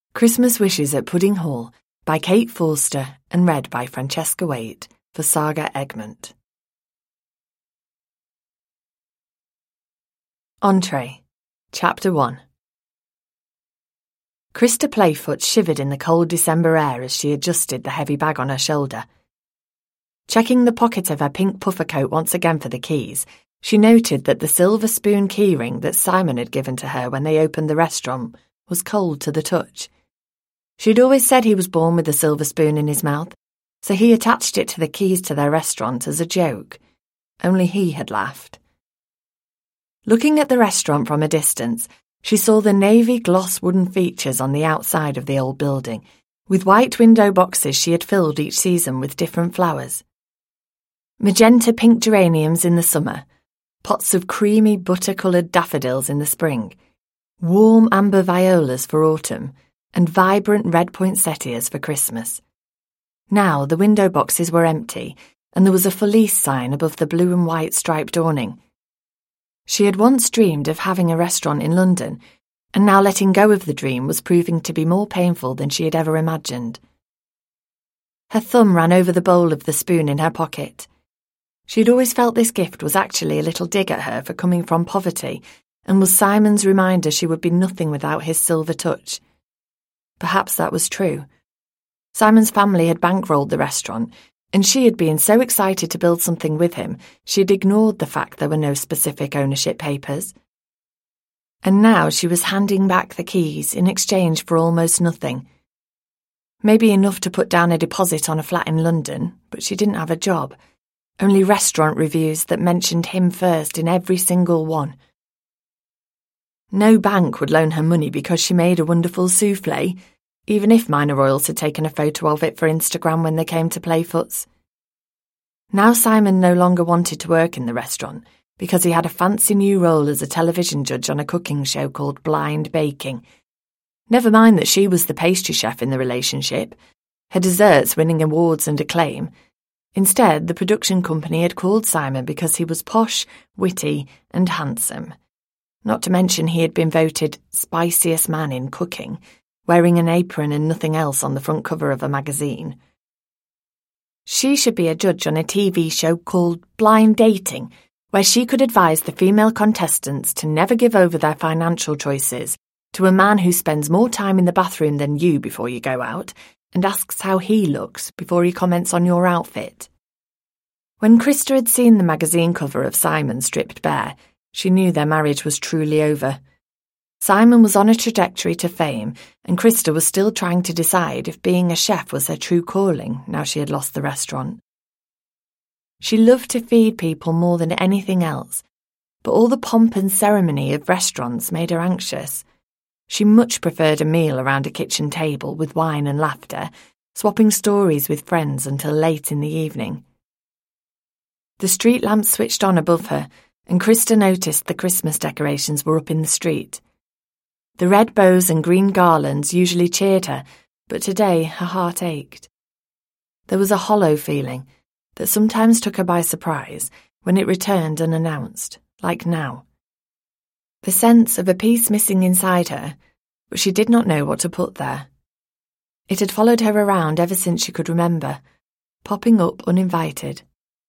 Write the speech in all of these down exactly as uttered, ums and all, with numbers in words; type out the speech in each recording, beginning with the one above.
Christmas Wishes at Pudding Hall by Kate Forster and read by Francesca Waite for Saga Egmont. Entree, Chapter one. Christa Playfoot shivered in the cold December air as she adjusted the heavy bag on her shoulder. Checking the pocket of her pink puffer coat once again for the keys, she noted that the silver spoon keyring that Simon had given to her when they opened the restaurant was cold to the touch. She'd always said he was born with a silver spoon in his mouth, so he attached it to the keys to their restaurant as a joke. Only he had laughed. Looking at the restaurant from a distance, she saw the navy gloss wooden features on the outside of the old building, with white window boxes she had filled each season with different flowers. Magenta pink geraniums in the summer, pots of creamy butter-coloured daffodils in the spring, warm amber violas for autumn, and vibrant red poinsettias for Christmas. Now the window boxes were empty, and there was a Felice sign above the blue and white striped awning. She had once dreamed of having a restaurant in London, and now letting go of the dream was proving to be more painful than she had ever imagined. Her thumb ran over the bowl of the spoon in her pocket. She had always felt this gift was actually a little dig at her for coming from poverty, and was Simon's reminder she would be nothing without his silver touch. Perhaps that was true. Simon's family had bankrolled the restaurant, and she had been so excited to build something with him, she had ignored the fact there were no specific ownership papers. And now she was handing back the keys in exchange for almost nothing. Maybe enough to put down a deposit on a flat in London, but she didn't have a job. Only restaurant reviews that mentioned him first in every single one. No bank would loan her money because she made a wonderful souffle, even if Minor Royals had taken a photo of it for Instagram when they came to Playfoot's. Now Simon no longer wanted to work in the restaurant because he had a fancy new role as a television judge on a cooking show called Blind Baking. Never mind that she was the pastry chef in the relationship, her desserts winning awards and acclaim. Instead, the production company had called Simon because he was posh, witty, and handsome. Not to mention he had been voted spiciest man in cooking, wearing an apron and nothing else on the front cover of a magazine. She should be a judge on a T V show called Blind Dating, where she could advise the female contestants to never give over their financial choices to a man who spends more time in the bathroom than you before you go out and asks how he looks before he comments on your outfit. When Christa had seen the magazine cover of Simon stripped bare, she knew their marriage was truly over. Simon was on a trajectory to fame, and Christa was still trying to decide if being a chef was her true calling now she had lost the restaurant. She loved to feed people more than anything else, but all the pomp and ceremony of restaurants made her anxious. She much preferred a meal around a kitchen table with wine and laughter, swapping stories with friends until late in the evening. The street lamp switched on above her, and Christa noticed the Christmas decorations were up in the street. The red bows and green garlands usually cheered her, but today her heart ached. There was a hollow feeling that sometimes took her by surprise when it returned unannounced, like now. The sense of a piece missing inside her, but she did not know what to put there. It had followed her around ever since she could remember, popping up uninvited.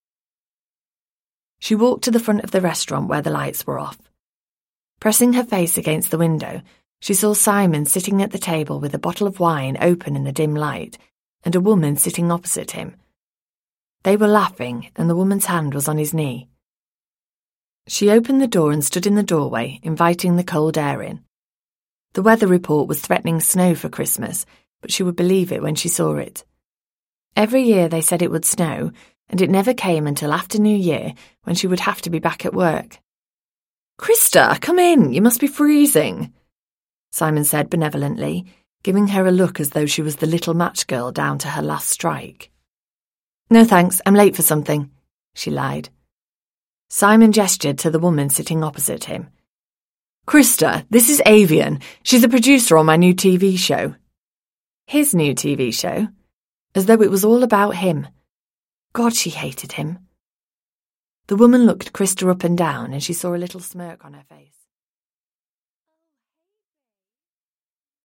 She walked to the front of the restaurant where the lights were off. Pressing her face against the window, she saw Simon sitting at the table with a bottle of wine open in the dim light, and a woman sitting opposite him. They were laughing, and the woman's hand was on his knee. She opened the door and stood in the doorway, inviting the cold air in. The weather report was threatening snow for Christmas, but she would believe it when she saw it. Every year they said it would snow, and it never came until after New Year, when she would have to be back at work. "Christa, come in, you must be freezing," Simon said benevolently, giving her a look as though she was the little match girl down to her last strike. "No thanks, I'm late for something," she lied. Simon gestured to the woman sitting opposite him. "Christa, this is Avian. She's a producer on my new T V show." His new T V show? As though it was all about him. God, she hated him. The woman looked Christa up and down, and she saw a little smirk on her face.